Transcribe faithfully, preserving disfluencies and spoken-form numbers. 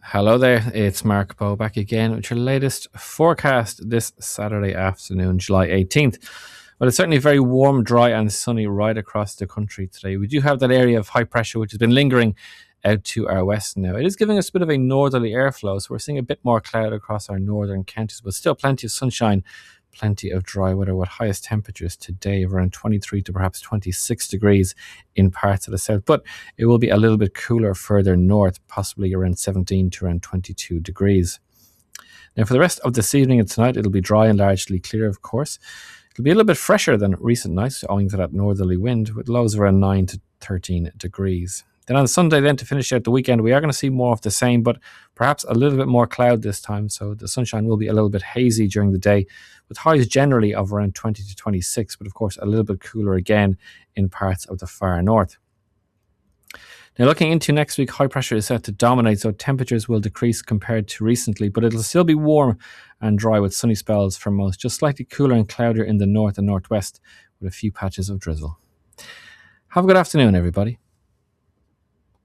Hello there, it's Mark Bowe back again with your latest forecast this Saturday afternoon, July eighteenth. Well, it's certainly very warm, dry, and sunny right across the country today. We do have that area of high pressure which has been lingering out to our west now. It is giving us a bit of a northerly airflow, so we're seeing a bit more cloud across our northern counties, but still plenty of sunshine, plenty of dry weather with highest temperatures today of around twenty-three to perhaps twenty-six degrees in parts of the south. But it will be a little bit cooler further north, possibly around seventeen to around twenty-two degrees. Now, for the rest of this evening and tonight, it'll be dry and largely clear, of course. It'll be a little bit fresher than recent nights, owing to that northerly wind, with lows around nine to thirteen degrees. Then on Sunday, then to finish out the weekend, we are going to see more of the same, but perhaps a little bit more cloud this time. So the sunshine will be a little bit hazy during the day, with highs generally of around twenty to twenty-six, but of course a little bit cooler again in parts of the far north. Now, looking into next week, high pressure is set to dominate, so temperatures will decrease compared to recently, but it'll still be warm and dry with sunny spells for most, just slightly cooler and cloudier in the north and northwest with a few patches of drizzle. Have a good afternoon, everybody.